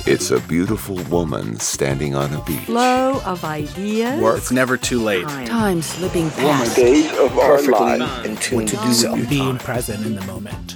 It's a beautiful woman standing on a beach. Flow of ideas. Work. It's never too late. Time slipping past. Days of our lives in tune to do being present in the moment.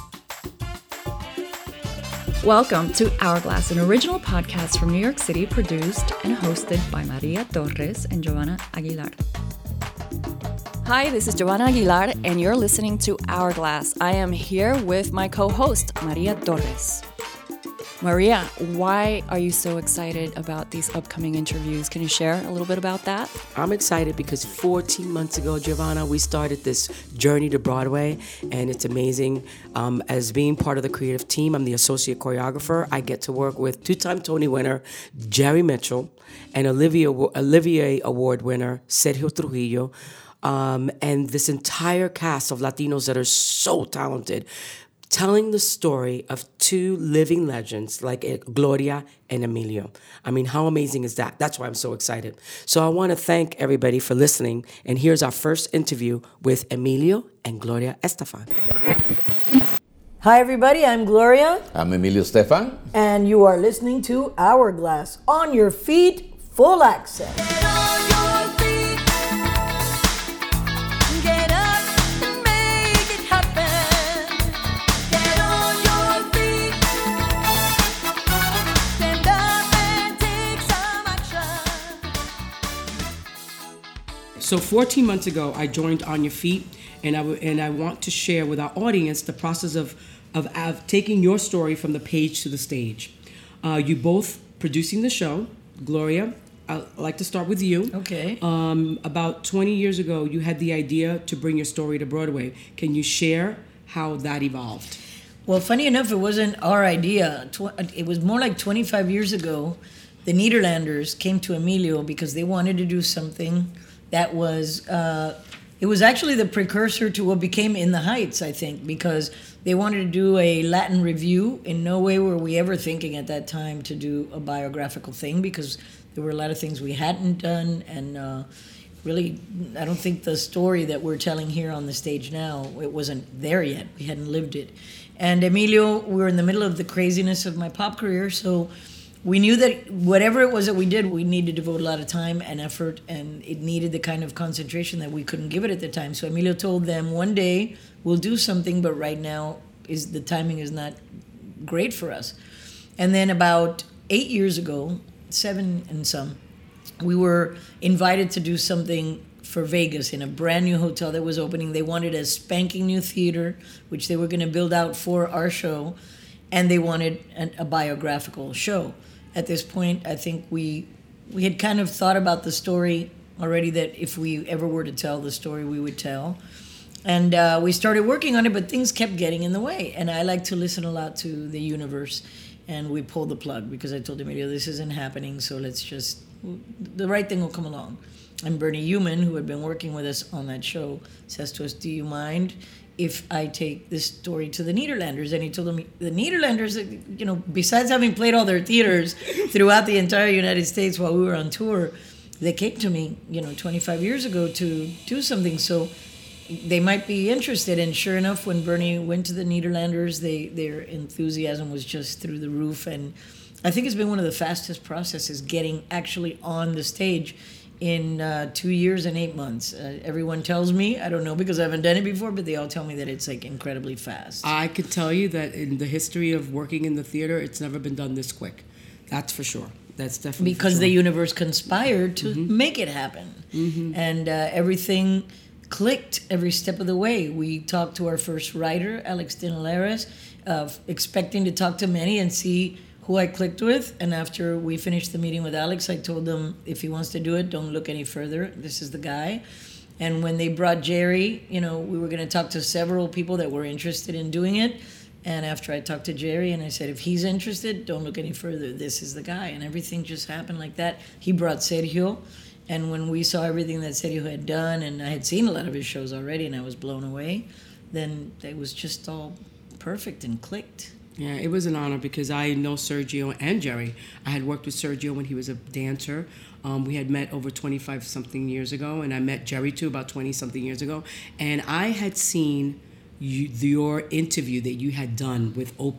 Welcome to Hourglass, an original podcast from New York City, produced and hosted by Maria Torres and Giovanna Aguilar. Hi, this is Giovanna Aguilar, and you're listening to Hourglass. I am here with my co-host, Maria Torres. Maria, why are you so excited about these upcoming interviews? Can you share a little bit about that? I'm excited because 14 months ago, Giovanna, we started this journey to Broadway, and it's amazing. As being part of the creative team, I'm the associate choreographer. I get to work with two-time Tony winner Jerry Mitchell and Olivier Award winner Sergio Trujillo, and this entire cast of Latinos that are so talented, telling the story of two living legends like Gloria and Emilio. I mean, how amazing is that? That's why I'm so excited. So I want to thank everybody for listening. And here's our first interview with Emilio and Gloria Estefan. Hi, everybody. I'm Gloria. I'm Emilio Estefan. And you are listening to Hourglass. On your feet, full access. So 14 months ago, I joined On Your Feet, and I want to share with our audience the process of taking your story from the page to the stage. You both producing the show. Gloria, I'd like to start with you. Okay. About 20 years ago, you had the idea to bring your story to Broadway. Can you share how that evolved? Well, funny enough, it wasn't our idea. It was more like 25 years ago. The Nederlanders came to Emilio because they wanted to do something that was, it was actually the precursor to what became In the Heights, I think, because they wanted to do a Latin review. In no way were we ever thinking at that time to do a biographical thing, because there were a lot of things we hadn't done, and really, I don't think the story that we're telling here on the stage now, it wasn't there yet. We hadn't lived it. And Emilio, we were in the middle of the craziness of my pop career, so we knew that whatever it was that we did, we needed to devote a lot of time and effort, and it needed the kind of concentration that we couldn't give it at the time. So Emilio told them, one day we'll do something, but right now the timing is not great for us. And then about 8 years ago, 7 and some, we were invited to do something for Vegas in a brand new hotel that was opening. They wanted a spanking new theater, which they were going to build out for our show, and they wanted a biographical show. At this point, I think we had kind of thought about the story already, that if we ever were to tell the story, we would tell. And we started working on it, but things kept getting in the way. And I like to listen a lot to the universe. And we pulled the plug because I told Emilio, this isn't happening, so the right thing will come along. And Bernie Human, who had been working with us on that show, says to us, do you mind if I take this story to the Nederlanders? And he told them, the Nederlanders, besides having played all their theaters throughout the entire United States while we were on tour, they came to me, 25 years ago to do something. So they might be interested. And sure enough, when Bernie went to the Nederlanders, their enthusiasm was just through the roof. And I think it's been one of the fastest processes getting actually on the stage in 2 years and 8 months. Everyone tells me, I don't know because I haven't done it before, but they all tell me that it's like incredibly fast. I could tell you that in the history of working in the theater, it's never been done this quick. That's for sure. That's definitely because for sure. the universe conspired to make it happen. Mm-hmm. And everything clicked every step of the way. We talked to our first writer, Alex Dinelares, expecting to talk to many and see who I clicked with. And after we finished the meeting with Alex, I told them, if he wants to do it, don't look any further. This is the guy. And when they brought Jerry, we were going to talk to several people that were interested in doing it. And after I talked to Jerry and I said, if he's interested, don't look any further. This is the guy. And everything just happened like that. He brought Sergio. And when we saw everything that Sergio had done, and I had seen a lot of his shows already and I was blown away, then it was just all perfect and clicked. Yeah, it was an honor because I know Sergio and Jerry. I had worked with Sergio when he was a dancer. We had met over 25-something years ago, and I met Jerry too about 20-something years ago. And I had seen your interview that you had done with Oprah.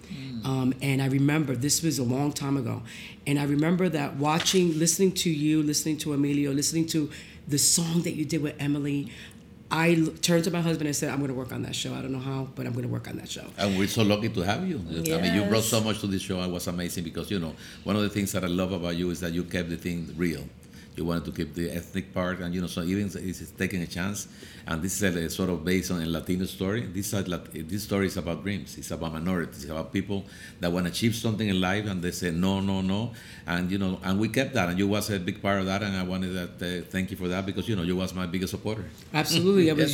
And I remember, this was a long time ago, and I remember that listening to you, listening to Emilio, listening to the song that you did with Emily, I turned to my husband and said, I'm going to work on that show. I don't know how, but I'm going to work on that show. And we're so lucky to have you. Yes. I mean, you brought so much to this show. It was amazing because, one of the things that I love about you is that you kept the thing real. You wanted to keep the ethnic part, and so even it's taking a chance. And this is a sort of based on a Latino story. This story is about dreams. It's about minorities. It's about people that want to achieve something in life, and they say no, no, no. And and we kept that, and you was a big part of that. And I wanted to thank you for that because you was my biggest supporter. Absolutely, it was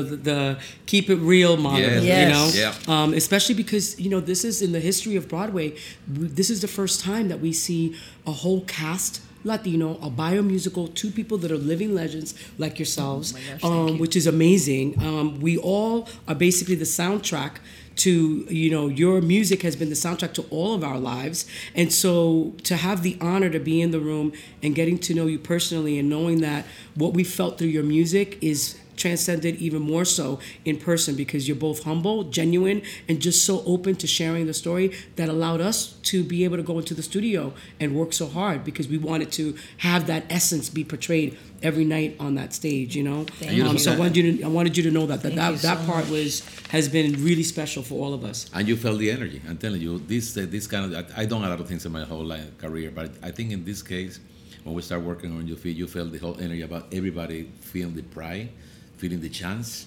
the keep it real model. Yes. Yeah. Especially because this is in the history of Broadway. This is the first time that we see a whole cast Latino, a biomusical, two people that are living legends like yourselves, which is amazing. We all are basically the soundtrack to, your music has been the soundtrack to all of our lives. And so to have the honor to be in the room and getting to know you personally and knowing that what we felt through your music is transcended even more so in person because you're both humble, genuine, and just so open to sharing the story that allowed us to be able to go into the studio and work so hard because we wanted to have that essence be portrayed every night on that stage, Thank you. So I wanted you to know that part has been really special for all of us. And you felt the energy. I'm telling you, this kind of, I done a lot of things in my whole career, but I think in this case, when we start working on your feet, you felt the whole energy about everybody feeling the pride, feeling the chance,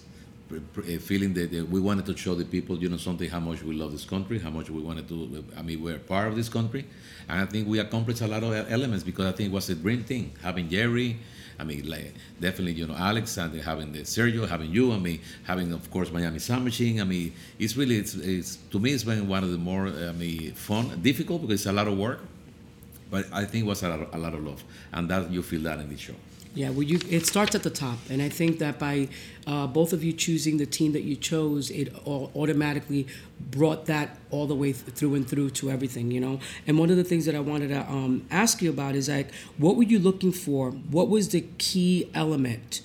feeling that we wanted to show the people, something, how much we love this country, how much we wanted to, we're part of this country. And I think we accomplished a lot of elements because I think it was a dream thing, having Jerry, definitely, Alex, and having the Sergio, having you, having, of course, Miami Sound Machine. It's really, it's to me, it's been one of the more, fun, difficult because it's a lot of work, but I think it was a lot of love. And that you feel that in this show. Yeah, well, it starts at the top, and I think that by both of you choosing the team that you chose, it automatically brought that all the way through and through to everything, And one of the things that I wanted to ask you about is what were you looking for? What was the key element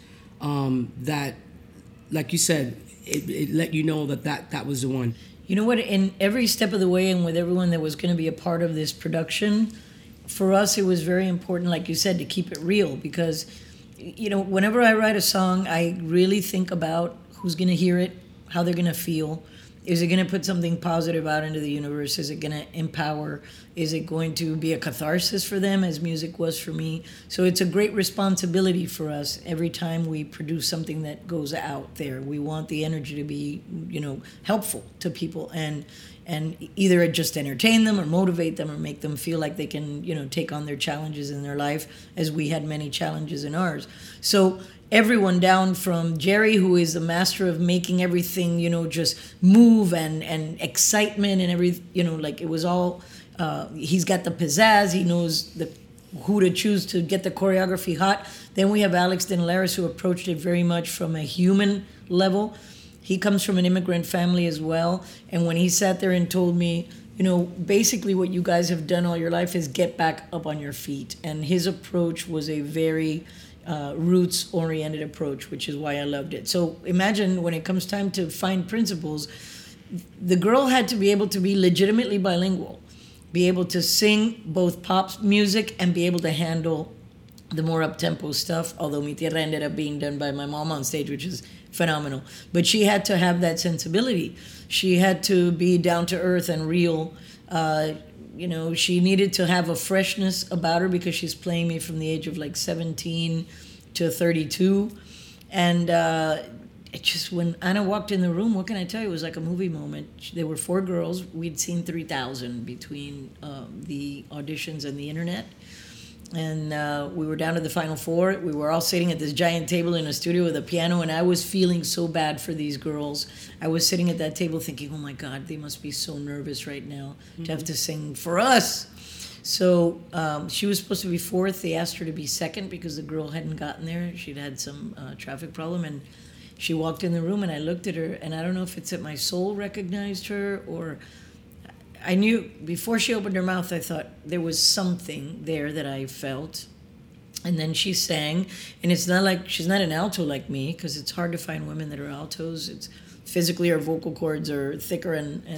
that, like you said, it let you know that was the one? You know what? In every step of the way, and with everyone that was going to be a part of this production. For us, it was very important, like you said, to keep it real because, whenever I write a song, I really think about who's going to hear it, how they're going to feel. Is it going to put something positive out into the universe? Is it going to empower? Is it going to be a catharsis for them as music was for me? So it's a great responsibility for us every time we produce something that goes out there. We want the energy to be, helpful to people and either just entertain them or motivate them or make them feel like they can, take on their challenges in their life as we had many challenges in ours. So everyone down from Jerry, who is the master of making everything, just move and excitement and it was all, he's got the pizzazz, he knows who to choose to get the choreography hot. Then we have Alex Dinelaris, who approached it very much from a human level. He comes from an immigrant family as well. And when he sat there and told me, basically what you guys have done all your life is get back up on your feet. And his approach was a very roots-oriented approach, which is why I loved it. So imagine when it comes time to find principals, the girl had to be able to be legitimately bilingual, be able to sing both pop music and be able to handle the more up-tempo stuff, although Mi Tierra ended up being done by my mom on stage, which is phenomenal. But she had to have that sensibility. She had to be down to earth and real. She needed to have a freshness about her because she's playing me from the age of 17 to 32. And it just, when Anna walked in the room, what can I tell you? It was like a movie moment. There were 4 girls. We'd seen 3,000 between the auditions and the internet. And we were down to the final 4. We were all sitting at this giant table in a studio with a piano, and I was feeling so bad for these girls. I was sitting at that table thinking, oh my God, they must be so nervous right now to have to sing for us. So she was supposed to be 4th. They asked her to be 2nd because the girl hadn't gotten there. She'd had some traffic problem, and she walked in the room, and I looked at her, and I don't know if it's that my soul recognized her or... I knew before she opened her mouth, I thought there was something there that I felt. And then she sang, and it's not like she's not an alto like me, because it's hard to find women that are altos. It's physically our vocal cords are thicker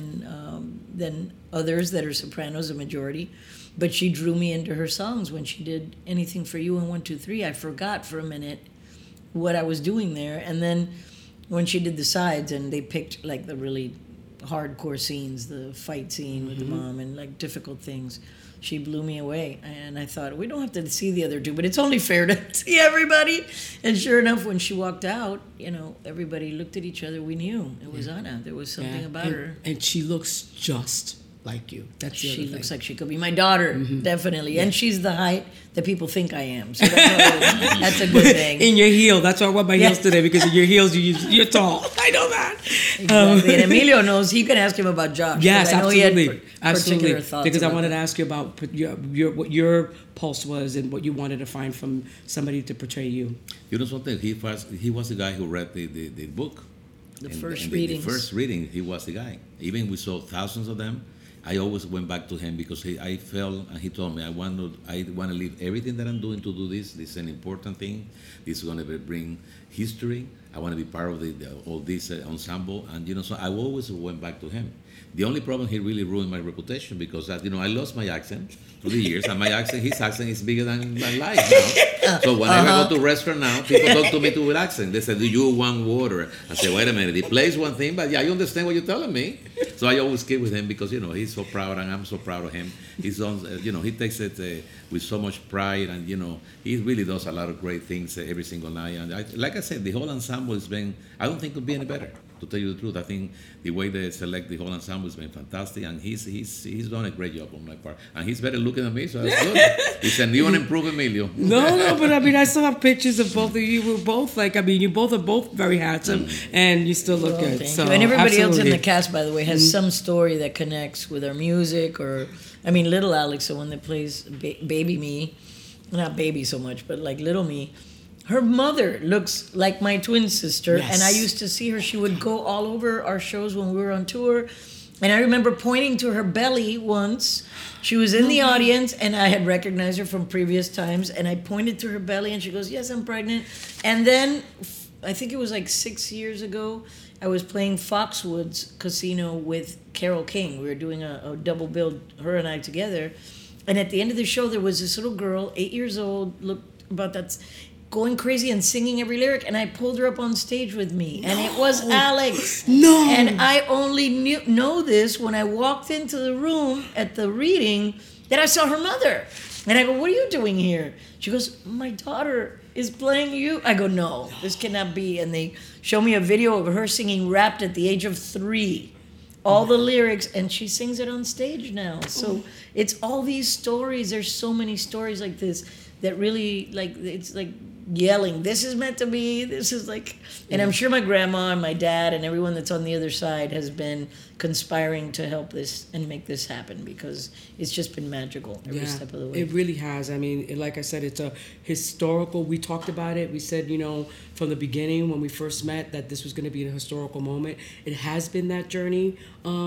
than others that are sopranos, the majority. But she drew me into her songs when she did Anything for You and 1, 2, 3. I forgot for a minute what I was doing there, and then when she did the sides and they picked like the really hardcore scenes, the fight scene with the mom and like difficult things, she blew me away. And I thought, we don't have to see the other two, but it's only fair to see everybody. And sure enough, when she walked out, everybody looked at each other. We knew it was Anna. There was something about her. And she looks just like you. That's the other thing. She looks like she could be my daughter, definitely. Yeah. And she's the height that people think I am. So that's a good thing. In your heel. That's why I wore my heels today, because in your heels, you're tall. I know that. Exactly. And Emilio knows. You can ask him about Josh. Yes, I know absolutely. He had particular thoughts because I about wanted to ask you about what your pulse was and what you wanted to find from somebody to portray you. You know something? He was the guy who read the book. The first reading, he was the guy. Even we saw thousands of them. I always went back to him because I felt, and he told me, I want to leave everything that I'm doing to do this. This is an important thing. This is going to bring history. I want to be part of all this ensemble. And, so I always went back to him. The only problem, he really ruined my reputation because, I lost my accent through the years, and his accent is bigger than my life now. So whenever I go to a restaurant now, people talk to me with accent. They say, do you want water? I say, wait a minute, he plays one thing, but I understand what you're telling me. So I always keep with him because, he's so proud, and I'm so proud of him. He's on, he takes it with so much pride, and, he really does a lot of great things every single night. And like I said, the whole ensemble has been, I don't think it could be any better. To tell you the truth, I think the way they select the whole ensemble has been fantastic, and he's done a great job on my part. And he's better looking than me, so that's good. He said, you want to improve, Emilio? No, but I still have pictures of both of you. We're both you both are both very handsome, and you still look good. Thank so you. And everybody absolutely. else in the cast, by the way, has some story that connects with our music, little Alex, the one that plays baby me, not baby so much, but like little me. Her mother looks like my twin sister, yes. And I used to see her. She would go all over our shows when we were on tour. And I remember pointing to her belly once. She was in the audience, and I had recognized her from previous times. And I pointed to her belly, and she goes, yes, I'm pregnant. And then, I think it was like 6 years ago, I was playing Foxwoods Casino with Carole King. We were doing a double bill, her and I together. And at the end of the show, there was this little girl, 8 years old, looked about that, going crazy and singing every lyric, and I pulled her up on stage with me, and it was Alex. No. And I only know this when I walked into the room at the reading that I saw her mother. And I go, what are you doing here? She goes, my daughter is playing you. I go, no, this cannot be. And they show me a video of her singing Wrapped at the age of 3. All the lyrics, and she sings it on stage now. So it's all these stories. There's so many stories like this that really, it's like yelling, this is meant to be, this is like, and I'm sure my grandma and my dad and everyone that's on the other side has been conspiring to help this and make this happen, because it's just been magical every step of the way. It really has. Like I said, it's a historical, we talked about it. We said, from the beginning when we first met that this was going to be a historical moment. It has been that journey,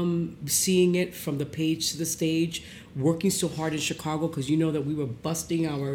seeing it from the page to the stage, working so hard in Chicago, because that we were busting our,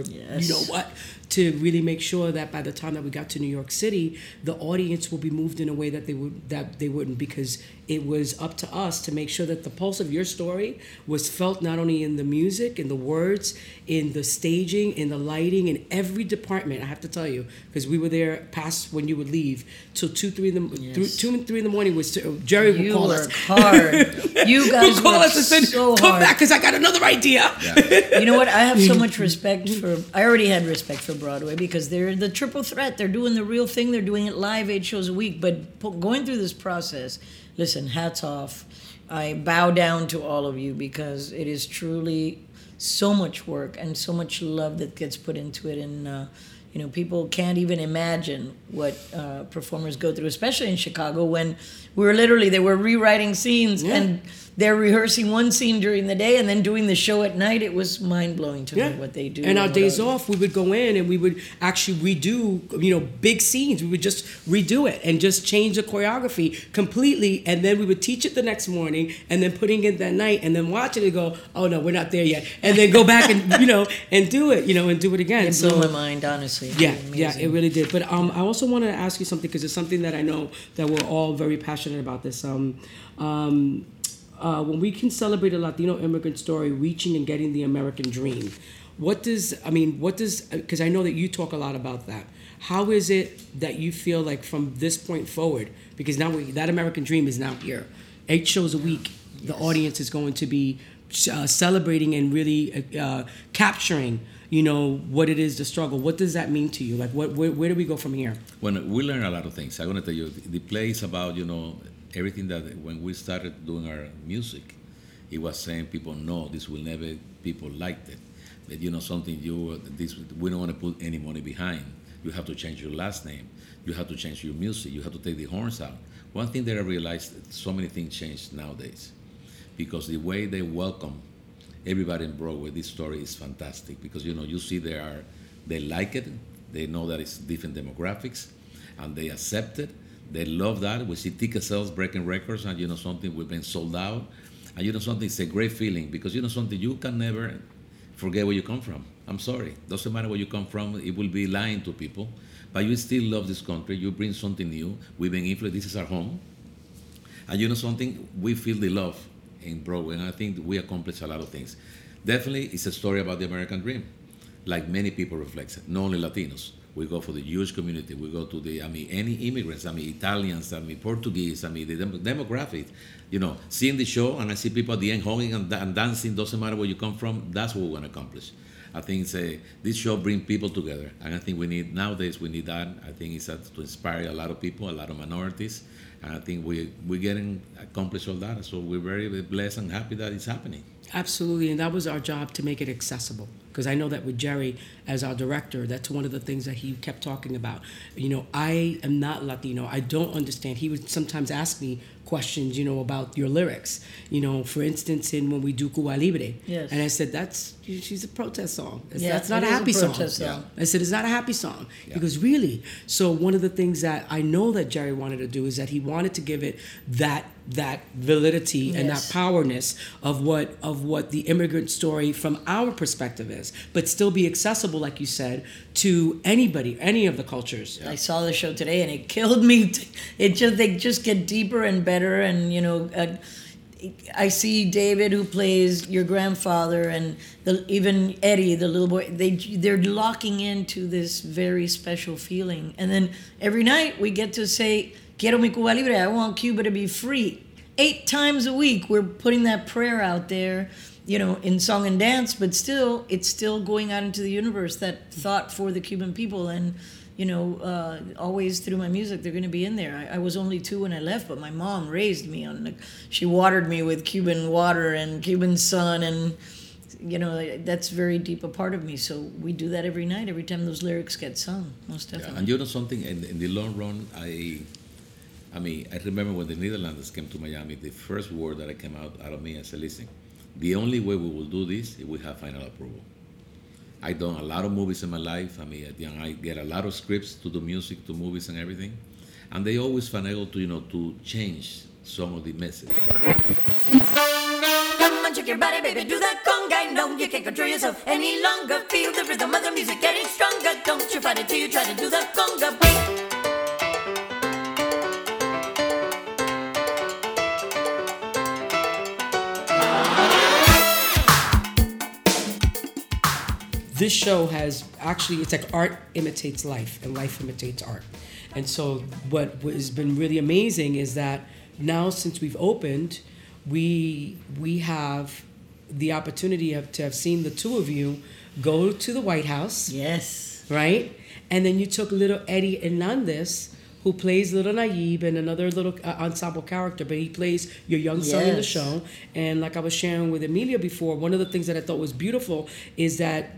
to really make sure that by the time that we got to New York City, the audience will be moved in a way that they wouldn't, because it was up to us to make sure that the pulse of your story was felt not only in the music, in the words, in the staging, in the lighting, in every department. I have to tell you, because we were there past when you would leave till 2 and 3 in the morning. Was Jerry would call us hard. You guys worked so hard. Come back, because I got another idea. Yeah. You know what? I have so much respect for. I already had respect for Broadway, because they're the triple threat. They're doing the real thing. They're doing it live, 8 shows a week. But going through this process, listen, hats off. I bow down to all of you, because it is truly so much work and so much love that gets put into it. And people can't even imagine what performers go through, especially in Chicago, when they were rewriting scenes, and they're rehearsing one scene during the day and then doing the show at night. It was mind-blowing to me what they do. And our days off, we would go in and we would actually redo, big scenes. We would just redo it and just change the choreography completely. And then we would teach it the next morning and then putting it that night and then watch it and go, oh no, we're not there yet. And then go back and, and do it, and do it again. It blew my mind, honestly. Yeah, it really did. But I also wanted to ask you something, because it's something that I know that we're all very passionate about this. When we can celebrate a Latino immigrant story reaching and getting the American dream, because I know that you talk a lot about that. How is it that you feel like from this point forward, because now that American dream is now here, 8 shows a week, the audience is going to be celebrating and really capturing, what it is, the struggle. What does that mean to you? Like, where do we go from here? When we learn a lot of things, I'm going to tell you, the play is about, everything that when we started doing our music, it was saying people, no, this will never, people liked it. But something we don't want to put any money behind. You have to change your last name. You have to change your music. You have to take the horns out. One thing that I realized, so many things changed nowadays, because the way they welcome everybody in Broadway, this story is fantastic, because you see they like it, they know that it's different demographics, and they accept it. They love that. We see ticket sales breaking records, and something, we've been sold out. And something, it's a great feeling, because something, you can never forget where you come from. I'm sorry. Doesn't matter where you come from, it will be lying to people. But you still love this country. You bring something new. We've been influenced. This is our home. And something, we feel the love in Broadway, and I think we accomplished a lot of things. Definitely, it's a story about the American dream, like many people reflect it, not only Latinos. We go for the Jewish community. We go to any immigrants, Italians, Portuguese, the demographic. Seeing the show, and I see people at the end hugging and dancing, doesn't matter where you come from, that's what we want to accomplish. I think this show brings people together, and I think nowadays we need that. I think it's to inspire a lot of people, a lot of minorities, and I think we're getting accomplished all that. So we're very blessed and happy that it's happening. Absolutely, and that was our job, to make it accessible. Because I know that with Jerry as our director, that's one of the things that he kept talking about. I am not Latino. I don't understand. He would sometimes ask me questions, about your lyrics. For instance, when we do Cuba Libre. Yes. And I said, she's a protest song. That's not a happy song. Yeah. I said, it's not a happy song. Yeah. He goes, really? So one of the things that I know that Jerry wanted to do is that he wanted to give it that validity and that powerness of what the immigrant story from our perspective is, but still be accessible, like you said, to anybody, any of the cultures. I saw the show today and it killed me. They just get deeper and better, and I see David, who plays your grandfather, and even Eddie, the little boy. They're locking into this very special feeling, and then every night we get to say, "Quiero mi Cuba Libre." I want Cuba to be free. 8 times a week, we're putting that prayer out there, in song and dance, but it's still going out into the universe, that thought for the Cuban people. And, always through my music, they're going to be in there. I was only 2 when I left, but my mom raised me she watered me with Cuban water and Cuban sun, and, that's very deep a part of me. So we do that every night, every time those lyrics get sung, most definitely. Yeah, and something, in the long run, I remember when the Netherlands came to Miami, the first word that came out of me, I said, listen, the only way we will do this is we have final approval. I've done a lot of movies in my life. I get a lot of scripts to do music, to movies and everything. And they always finagle to change some of the message. Come on, shake your body, baby, do that conga. No, you can't control yourself any longer. Feel the rhythm of the music getting stronger. Don't you fight it till you try to do the conga beat. This show has actually, it's like art imitates life and life imitates art. And so what has been really amazing is that now, since we've opened, we have the opportunity to have seen the two of you go to the White House. Yes. Right? And then you took little Eddie Hernandez, who plays little Nayib and another little ensemble character, but he plays your young son in the show. And like I was sharing with Emilia before, one of the things that I thought was beautiful is that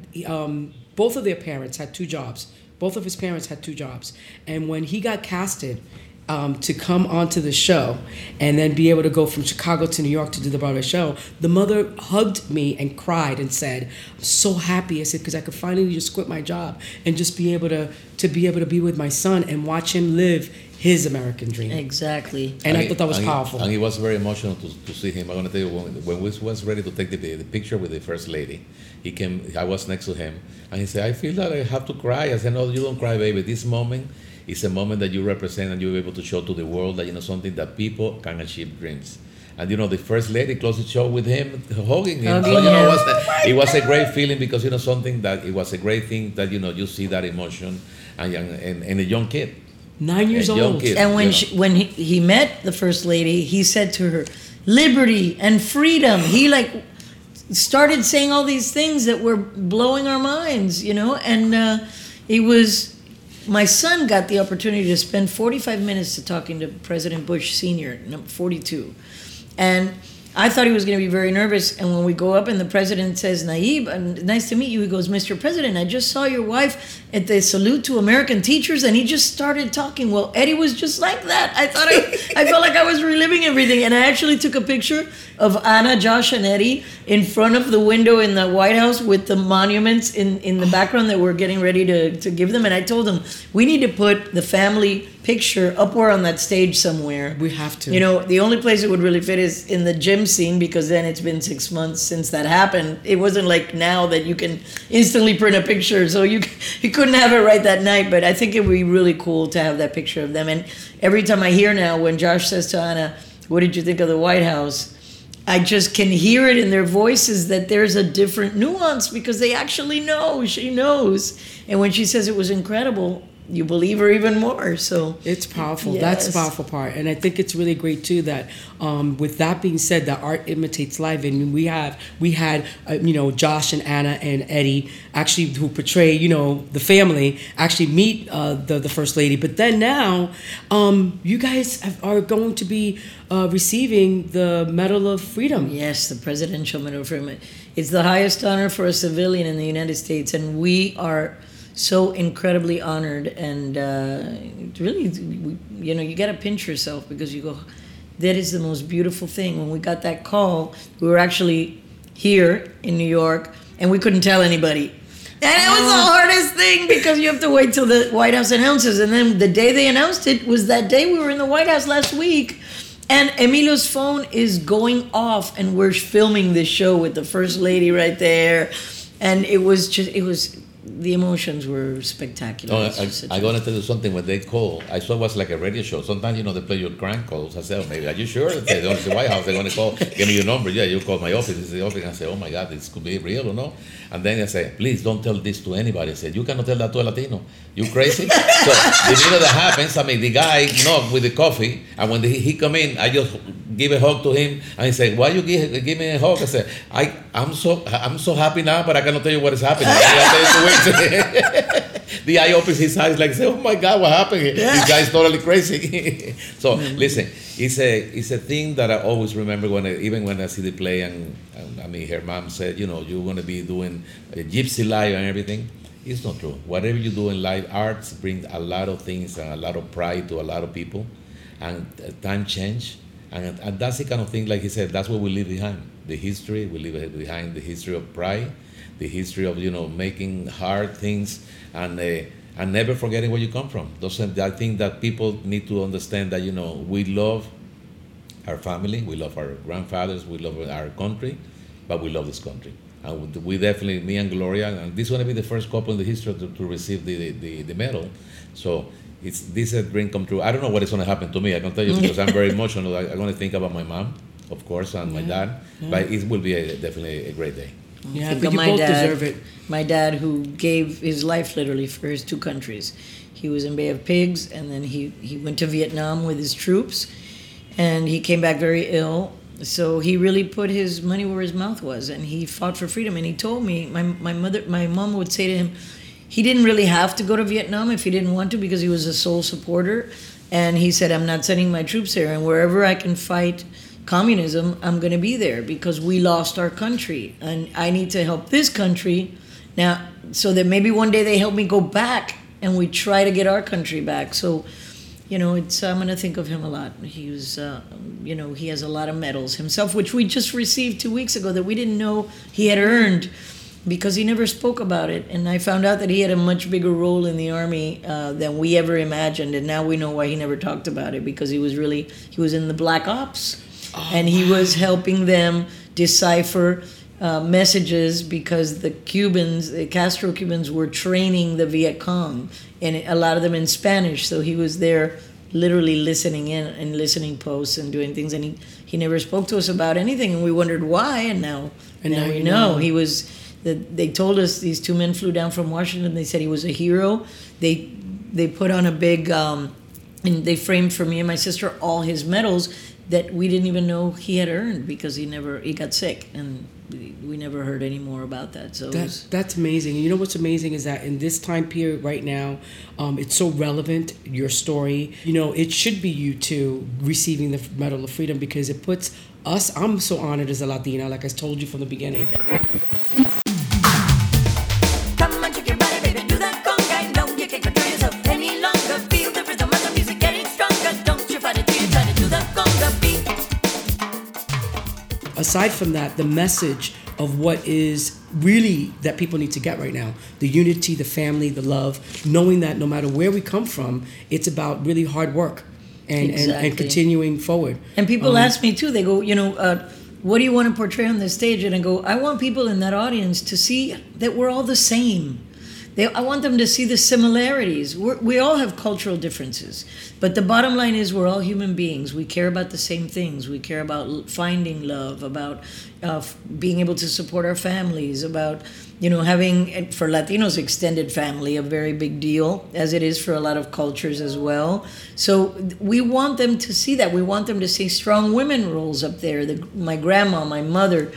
both of their parents had 2 jobs. Both of his parents had 2 jobs. And when he got casted, to come onto the show and then be able to go from Chicago to New York to do the Broadway show, the mother hugged me and cried and said, I'm so happy. I said, because I could finally just quit my job and just be able to be with my son and watch him live his American dream. Exactly. And I thought that was powerful. And it was very emotional to see him. I'm going to tell you, when we was ready to take the picture with the First Lady, he came, I was next to him, and he said, I feel that I have to cry. I said, no, you don't cry, baby. This moment is a moment that you represent and you're able to show to the world that, something that people can achieve dreams. And, the First Lady closed the show with him, hugging him. So, it was a great feeling because, something that, it was a great thing that, you see that emotion and a young kid. 9 years old. Kid, and when he met the First Lady, he said to her, liberty and freedom. He started saying all these things that were blowing our minds, and it was, my son got the opportunity to spend 45 minutes talking to President Bush Sr., number 42. And I thought he was going to be very nervous. And when we go up and the president says, Naib, nice to meet you. He goes, Mr. President, I just saw your wife at the Salute to American Teachers. And he just started talking. Well, Eddie was just like that. I felt like I was reliving everything. And I actually took a picture of Anna, Josh, and Eddie in front of the window in the White House with the monuments in the background that we're getting ready to give them. And I told them, we need to put the family picture upward on that stage somewhere. We have to. The only place it would really fit is in the gym scene, because then it's been 6 months since that happened. It wasn't like now that you can instantly print a picture, so you couldn't have it right that night. But I think it would be really cool to have that picture of them. And every time I hear now when Josh says to Anna, what did you think of the White House? I just can hear it in their voices that there's a different nuance, because they actually know. She knows. And when she says it was incredible, you believe her even more. So it's powerful. Yes. That's the powerful part. And I think it's really great too that with that being said, that art imitates life. And we had Josh and Anna and Eddie actually, who portray the family, actually meet the First Lady. But then now you guys are going to be receiving the Medal of Freedom. Yes, the Presidential Medal of Freedom. It's the highest honor for a civilian in the United States, and we are so incredibly honored. And really, you got to pinch yourself, because you go, that is the most beautiful thing. When we got that call, we were actually here in New York, and we couldn't tell anybody. And it was the hardest thing, because you have to wait till the White House announces. And then the day they announced it was that day we were in the White House last week. And Emilio's phone is going off, and we're filming this show with the First Lady right there. And the emotions were spectacular. I'm going to tell you something. When they call, I saw it was like a radio show. Sometimes, they play your crank calls. I said, maybe, are you sure? They're going to the White House. They're going to call, give me your number. Yeah, you call my office. This is the office. And I say, oh my God, this could be real or no? And then I say, please don't tell this to anybody. I said, you cannot tell that to a Latino. You crazy? So the minute that happens, the guy knocked with the coffee, and when he come in, I just give a hug to him, and he said, why you give me a hug? I said, I'm so happy now, but I cannot tell you what is happening. The guy opens his eyes like, say, oh my God, what happened here? Yeah. This guy's totally crazy. So listen, it's a thing that I always remember even when I see the play, and her mom said, you're going to be doing a gypsy life and everything. It's not true. Whatever you do in life, arts brings a lot of things and a lot of pride to a lot of people, and time change. And that's the kind of thing, like he said, that's what we leave behind. The history, we leave behind the history of pride, the history of, making hard things, and never forgetting where you come from. I think that people need to understand that, we love our family, we love our grandfathers, we love our country, but we love this country. And we definitely, me and Gloria, and this is going to be the first couple in the history to receive the medal. So this is a dream come true. I don't know what is going to happen to me, I can tell you, because I'm very emotional. I'm going to think about my mom, of course, and my dad, but it will be definitely a great day. Yeah, but you both deserve it. My dad, who gave his life literally for his two countries. He was in Bay of Pigs, and then he went to Vietnam with his troops, and he came back very ill. So he really put his money where his mouth was, and he fought for freedom. And he told me, my mom would say to him, he didn't really have to go to Vietnam if he didn't want to, because he was a sole supporter. And he said, I'm not sending my troops there, and wherever I can fight communism, I'm going to be there, because we lost our country, and I need to help this country now, so that maybe one day they help me go back and we try to get our country back. So I'm going to think of him a lot. He was, he has a lot of medals himself, which we just received 2 weeks ago that we didn't know he had earned because he never spoke about it. And I found out that he had a much bigger role in the Army than we ever imagined. And now we know why he never talked about it, because he was in the Black Ops. And he was helping them decipher messages because the Castro Cubans were training the Viet Cong, and a lot of them in Spanish. So he was there literally listening in and listening posts and doing things. And he never spoke to us about anything. And we wondered why. And now we know. He was... They told us these two men flew down from Washington. They said he was a hero. They put on a big, and they framed for me and my sister all his medals that we didn't even know he had earned because he got sick, and we never heard any more about that. So that's amazing. And you know what's amazing is that in this time period right now, it's so relevant, your story. It should be you too receiving the Medal of Freedom, because it puts us, I'm so honored as a Latina, like I told you from the beginning. Aside from that, the message of what is really that people need to get right now, the unity, the family, the love, knowing that no matter where we come from, it's about really hard work and continuing forward. And people ask me too, they go, what do you want to portray on the stage? And I go, I want people in that audience to see that we're all the same. I want them to see the similarities. We all have cultural differences, but the bottom line is we're all human beings. We care about the same things. We care about finding love, about being able to support our families, about having, for Latinos, extended family, a very big deal, as it is for a lot of cultures as well. So we want them to see that. We want them to see strong women roles up there. My grandma, my mother.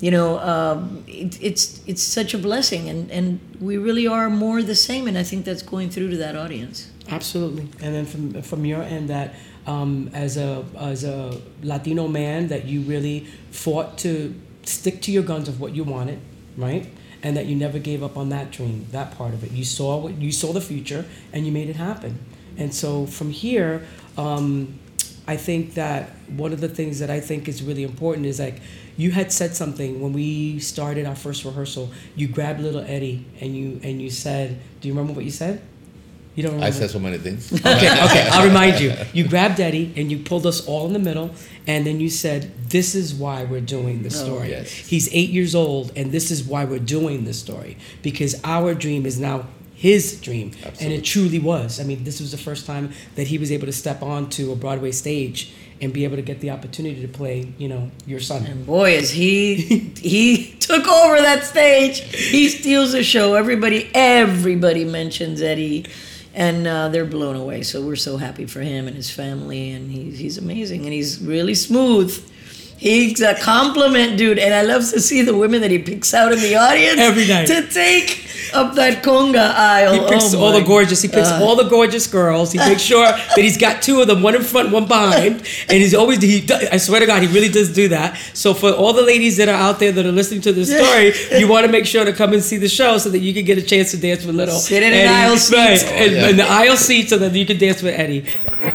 It's such a blessing, and we really are more the same, and I think that's going through to that audience. Absolutely. And then from your end, that as a Latino man, that you really fought to stick to your guns of what you wanted, right? And that you never gave up on that dream, that part of it. You saw the future, and you made it happen. And so from here, I think that one of the things that I think is really important is like, you had said something when we started our first rehearsal. You grabbed little Eddie and you said, do you remember what you said? You don't remember? I said so many things. Okay, I'll remind you. You grabbed Eddie and you pulled us all in the middle, and then you said, this is why we're doing this story. Yes. He's 8 years old, and this is why we're doing this story, because our dream is now his dream. Absolutely. And it truly was. I mean, this was the first time that he was able to step onto a Broadway stage and be able to get the opportunity to play, your son. And boy, is he took over that stage. He steals the show. Everybody mentions Eddie, and they're blown away. So we're so happy for him and his family, and he's amazing, and he's really smooth. He's a compliment, dude, and I love to see the women that he picks out in the audience every night to take up that conga aisle. He picks all the gorgeous. He picks all the gorgeous girls. He makes sure that he's got two of them, one in front, one behind, and he's always. I swear to God, he really does do that. So for all the ladies that are out there that are listening to this story, you want to make sure to come and see the show so that you can get a chance to dance with little. Sit in an aisle seat, right? In the aisle seat, so that you can dance with Eddie.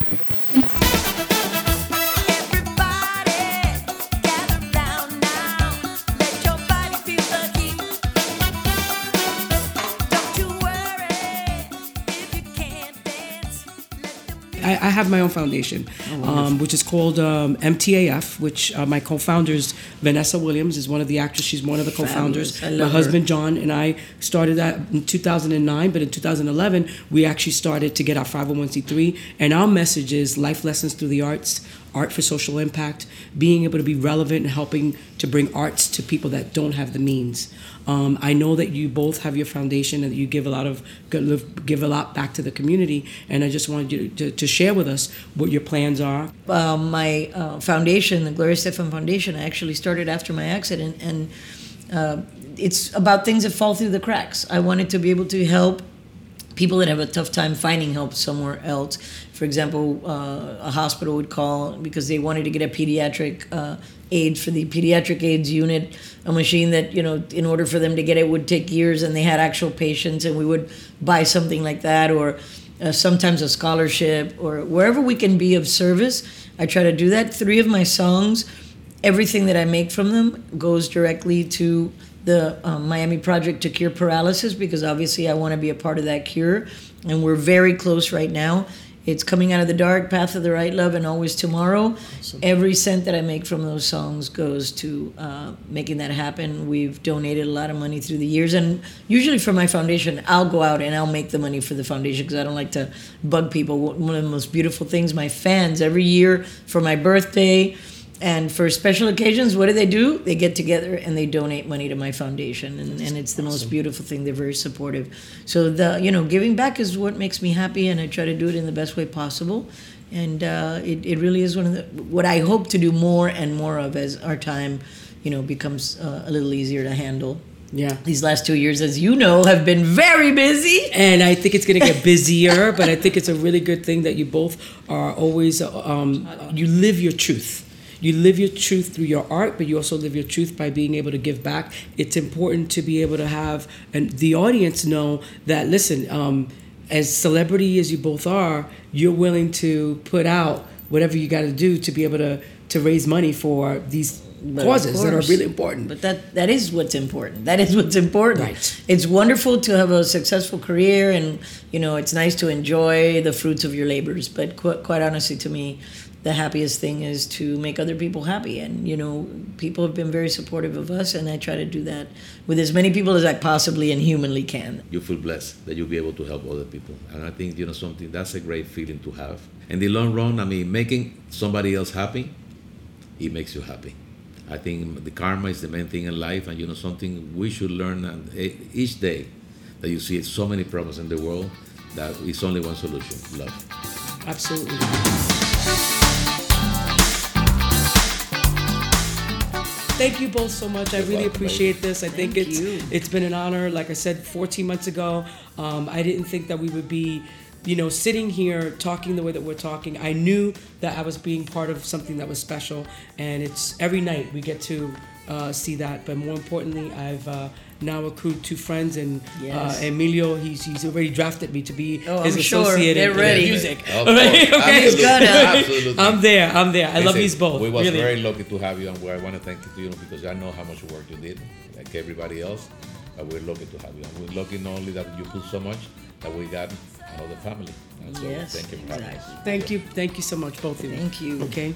I have my own foundation, which is called MTAF, which my co-founders, Vanessa Williams is one of the actors. She's one of the co-founders. My husband, John, and I started that in 2009, but in 2011, we actually started to get our 501c3, and our message is life lessons through the arts, art for social impact, being able to be relevant and helping to bring arts to people that don't have the means. I know that you both have your foundation and that you give a lot back to the community, and I just wanted you to share with us what your plans are. My foundation, the Gloria Estefan Foundation, I actually started after my accident, and it's about things that fall through the cracks. I wanted to be able to help people that have a tough time finding help somewhere else. For example, a hospital would call because they wanted to get a pediatric aid for the pediatric AIDS unit, a machine that, in order for them to get it would take years, and they had actual patients, and we would buy something like that. Or sometimes a scholarship, or wherever we can be of service. I try to do that. 3 of my songs, everything that I make from them goes directly to the Miami Project to Cure Paralysis, because obviously I want to be a part of that cure, and we're very close right now. It's Coming Out of the Dark, Path of the Right Love, and Always Tomorrow. Awesome. Every cent that I make from those songs goes to making that happen. We've donated a lot of money through the years, and usually for my foundation, I'll go out and I'll make the money for the foundation because I don't like to bug people. One of the most beautiful things, my fans, every year for my birthday and for special occasions, what do? They get together and they donate money to my foundation, and it's the most beautiful thing. They're very supportive. So giving back is what makes me happy, and I try to do it in the best way possible. And it really is what I hope to do more and more of as our time, becomes a little easier to handle. Yeah. These last 2 years, as you know, have been very busy. And I think it's going to get busier, but I think it's a really good thing that you both are always, you live your truth. You live your truth through your art, but you also live your truth by being able to give back. It's important to be able to have the audience know that, listen, as celebrity as you both are, you're willing to put out whatever you got to do to be able to raise money for these causes that are really important. But that is what's important. That is what's important. Right. It's wonderful to have a successful career, and it's nice to enjoy the fruits of your labors. But quite honestly, to me, the happiest thing is to make other people happy. And, people have been very supportive of us, and I try to do that with as many people as I possibly and humanly can. You feel blessed that you'll be able to help other people. And I think, something, that's a great feeling to have. In the long run, making somebody else happy, it makes you happy. I think the karma is the main thing in life, and, something we should learn each day that you see so many problems in the world, that it's only one solution: love. Absolutely. Thank you both so much. I really appreciate this. I think it's been an honor. Like I said, 14 months ago, I didn't think that we would be, sitting here talking the way that we're talking. I knew that I was being part of something that was special, and it's every night we get to see that. But more importantly, I've now accrued 2 friends, and Emilio, he's already drafted me to be his associate in music. Okay. Absolutely. I'm there. I love these both. We was very lucky to have you, and I want to thank you, because I know how much work you did, like everybody else. But we're lucky to have you, and we're lucky not only that you put so much, that we got another family. And so yes, thank you for having us. Thank you so much, both of you. Thank you. Okay.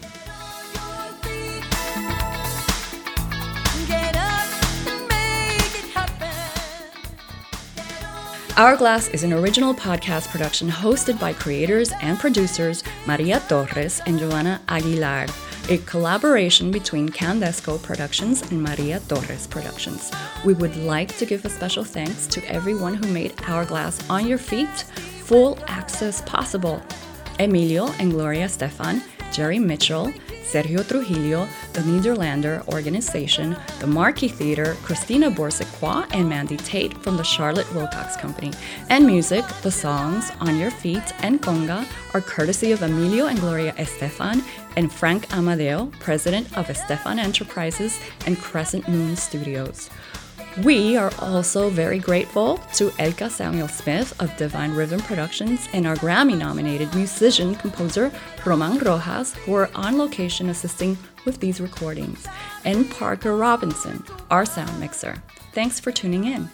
Hourglass is an original podcast production hosted by creators and producers Maria Torres and Joanna Aguilar, a collaboration between Candesco Productions and Maria Torres Productions. We would like to give a special thanks to everyone who made Hourglass On Your Feet full access possible: Emilio and Gloria Stefan, Jerry Mitchell, Sergio Trujillo, the Nederlander Organization, the Marquee Theater, Christina Boursequois, and Mandy Tate from the Charlotte Wilcox Company. And music, the songs On Your Feet and Conga, are courtesy of Emilio and Gloria Estefan and Frank Amadeo, president of Estefan Enterprises and Crescent Moon Studios. We are also very grateful to Elka Samuel Smith of Divine Rhythm Productions and our Grammy-nominated musician-composer Roman Rojas, who are on location assisting with these recordings, and Parker Robinson, our sound mixer. Thanks for tuning in.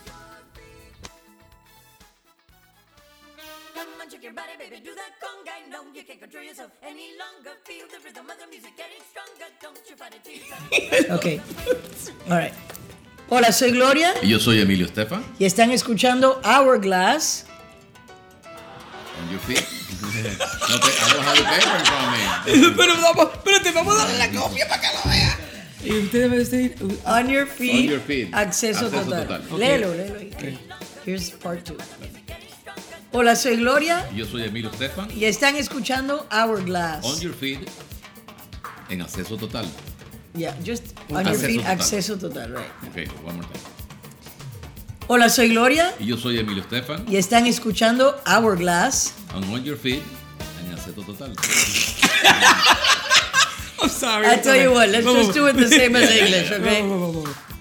Come on, shake your body, baby, do that conga. No, you can't control yourself any longer. Feel the rhythm of the music getting stronger. Don't you fight it till you Okay. All right. Hola, soy Gloria. Y yo soy Emilio Estefan. Y están escuchando Hourglass. On Your Feet. I don't have the paper in front of me. Pero te vamos a darle la copia para que lo vea. Y usted debe decir... On Your Feet. On Your Feet. Acceso total. Okay. Léelo. Okay. Here's part 2. Hola, soy Gloria. Y yo soy Emilio Estefan. Y están escuchando Hourglass. On Your Feet. En acceso total. Yeah, just On Your Feet, acceso total, right. Okay, one more time. Hola, soy Gloria. Y yo soy Emilio Estefan. Y están escuchando Hourglass. On Your Feet, en acceso total. I'm sorry. I tell you what, let's just do it the same as English, okay?